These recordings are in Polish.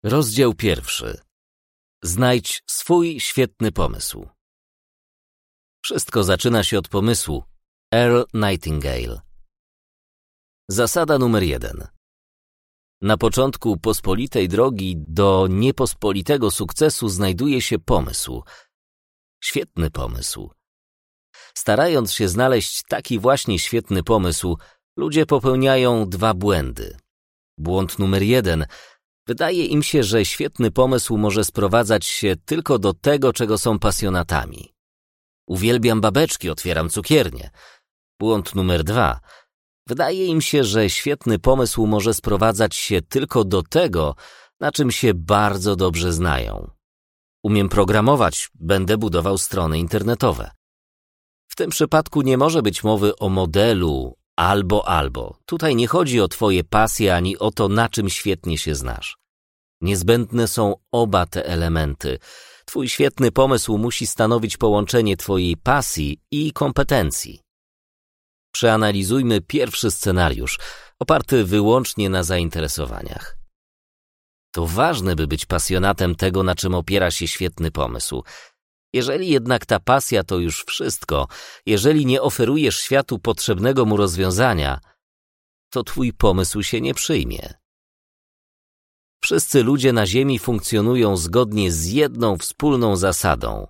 Rozdział 1. Znajdź swój świetny pomysł. Wszystko zaczyna się od pomysłu. Earl Nightingale. Zasada numer 1. Na początku pospolitej drogi do niepospolitego sukcesu znajduje się pomysł. Świetny pomysł. Starając się znaleźć taki właśnie świetny pomysł, ludzie popełniają 2 błędy. Błąd numer 1. Wydaje im się, że świetny pomysł może sprowadzać się tylko do tego, czego są pasjonatami. Uwielbiam babeczki, otwieram cukiernię. Błąd numer 2. Wydaje im się, że świetny pomysł może sprowadzać się tylko do tego, na czym się bardzo dobrze znają. Umiem programować, będę budował strony internetowe. W tym przypadku nie może być mowy o modelu albo. Tutaj nie chodzi o twoje pasje ani o to, na czym świetnie się znasz. Niezbędne są oba te elementy. Twój świetny pomysł musi stanowić połączenie twojej pasji i kompetencji. Przeanalizujmy pierwszy scenariusz, oparty wyłącznie na zainteresowaniach. To ważne, by być pasjonatem tego, na czym opiera się świetny pomysł. Jeżeli jednak ta pasja to już wszystko, jeżeli nie oferujesz światu potrzebnego mu rozwiązania, to twój pomysł się nie przyjmie. Wszyscy ludzie na Ziemi funkcjonują zgodnie z jedną wspólną zasadą.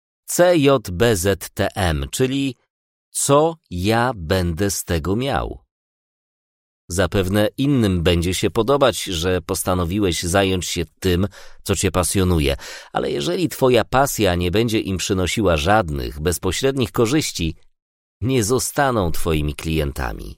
CJBZTM, czyli co ja będę z tego miał. Zapewne innym będzie się podobać, że postanowiłeś zająć się tym, co cię pasjonuje, ale jeżeli twoja pasja nie będzie im przynosiła żadnych bezpośrednich korzyści, nie zostaną twoimi klientami.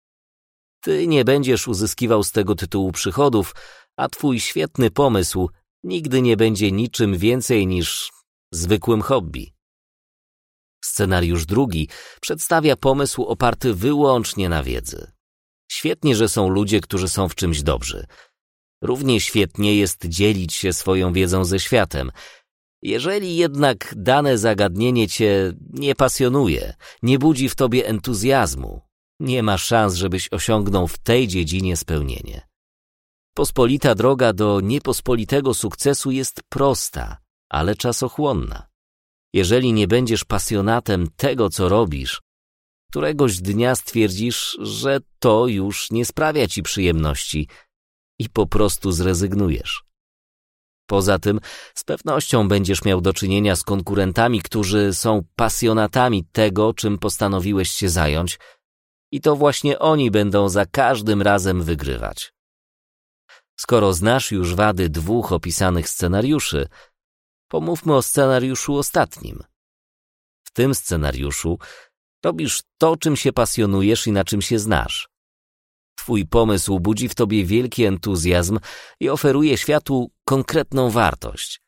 Ty nie będziesz uzyskiwał z tego tytułu przychodów, a twój świetny pomysł nigdy nie będzie niczym więcej niż zwykłym hobby. Scenariusz drugi przedstawia pomysł oparty wyłącznie na wiedzy. Świetnie, że są ludzie, którzy są w czymś dobrzy. Równie świetnie jest dzielić się swoją wiedzą ze światem. Jeżeli jednak dane zagadnienie cię nie pasjonuje, nie budzi w tobie entuzjazmu, nie ma szans, żebyś osiągnął w tej dziedzinie spełnienie. Pospolita droga do niepospolitego sukcesu jest prosta, ale czasochłonna. Jeżeli nie będziesz pasjonatem tego, co robisz, któregoś dnia stwierdzisz, że to już nie sprawia ci przyjemności i po prostu zrezygnujesz. Poza tym z pewnością będziesz miał do czynienia z konkurentami, którzy są pasjonatami tego, czym postanowiłeś się zająć, i to właśnie oni będą za każdym razem wygrywać. Skoro znasz już wady 2 opisanych scenariuszy, pomówmy o scenariuszu ostatnim. W tym scenariuszu robisz to, czym się pasjonujesz i na czym się znasz. Twój pomysł budzi w tobie wielki entuzjazm i oferuje światu konkretną wartość.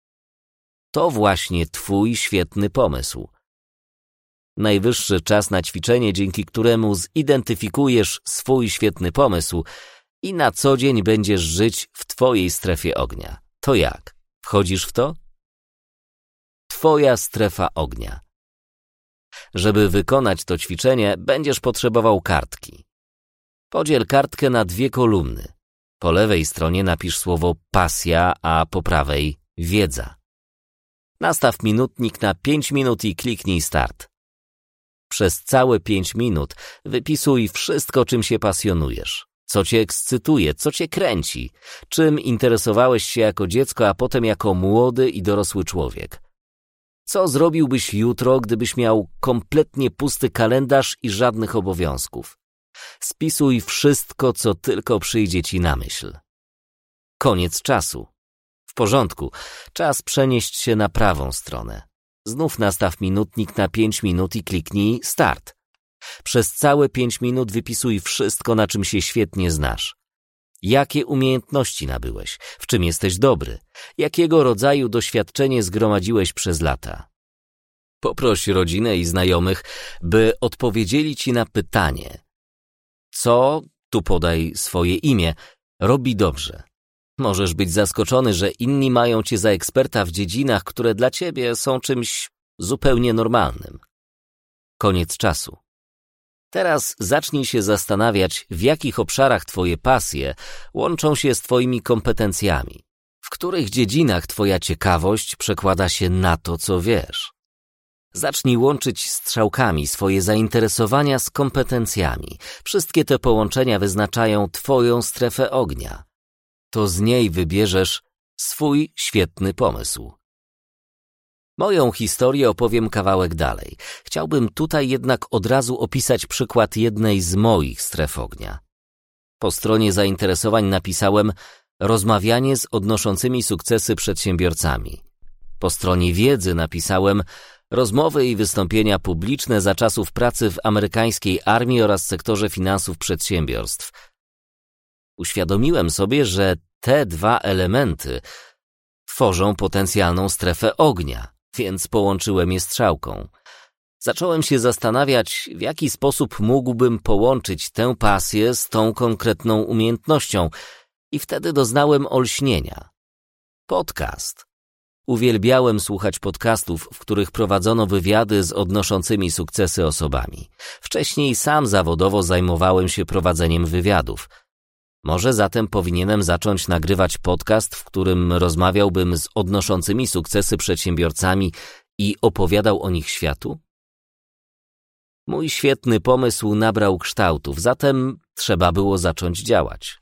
To właśnie twój świetny pomysł. Najwyższy czas na ćwiczenie, dzięki któremu zidentyfikujesz swój świetny pomysł i na co dzień będziesz żyć w twojej strefie ognia. To jak? Wchodzisz w to? Twoja strefa ognia. Żeby wykonać to ćwiczenie, będziesz potrzebował kartki. Podziel kartkę na 2 kolumny. Po lewej stronie napisz słowo pasja, a po prawej wiedza. Nastaw minutnik na 5 minut i kliknij start. Przez całe 5 minut wypisuj wszystko, czym się pasjonujesz. Co cię ekscytuje, co cię kręci, czym interesowałeś się jako dziecko, a potem jako młody i dorosły człowiek. Co zrobiłbyś jutro, gdybyś miał kompletnie pusty kalendarz i żadnych obowiązków? Spisuj wszystko, co tylko przyjdzie ci na myśl. Koniec czasu. W porządku, czas przenieść się na prawą stronę. Znów nastaw minutnik na 5 minut i kliknij start. Przez całe 5 minut wypisuj wszystko, na czym się świetnie znasz. Jakie umiejętności nabyłeś? W czym jesteś dobry? Jakiego rodzaju doświadczenie zgromadziłeś przez lata? Poproś rodzinę i znajomych, by odpowiedzieli ci na pytanie. Co, tu podaj swoje imię, robi dobrze? Możesz być zaskoczony, że inni mają cię za eksperta w dziedzinach, które dla ciebie są czymś zupełnie normalnym. Koniec czasu. Teraz zacznij się zastanawiać, w jakich obszarach twoje pasje łączą się z twoimi kompetencjami. których dziedzinach twoja ciekawość przekłada się na to, co wiesz? Zacznij łączyć strzałkami swoje zainteresowania z kompetencjami. Wszystkie te połączenia wyznaczają twoją strefę ognia. To z niej wybierzesz swój świetny pomysł. Moją historię opowiem kawałek dalej. Chciałbym tutaj jednak od razu opisać przykład jednej z moich stref ognia. Po stronie zainteresowań napisałem rozmawianie z odnoszącymi sukcesy przedsiębiorcami. Po stronie wiedzy napisałem rozmowy i wystąpienia publiczne za czasów pracy w amerykańskiej armii oraz sektorze finansów przedsiębiorstw. Uświadomiłem sobie, że te dwa elementy tworzą potencjalną strefę ognia, więc połączyłem je strzałką. Zacząłem się zastanawiać, w jaki sposób mógłbym połączyć tę pasję z tą konkretną umiejętnością i wtedy doznałem olśnienia. Podcast. Uwielbiałem słuchać podcastów, w których prowadzono wywiady z odnoszącymi sukcesy osobami. Wcześniej sam zawodowo zajmowałem się prowadzeniem wywiadów. Może zatem powinienem zacząć nagrywać podcast, w którym rozmawiałbym z odnoszącymi sukcesy przedsiębiorcami i opowiadał o nich światu? Mój świetny pomysł nabrał kształtów, zatem trzeba było zacząć działać.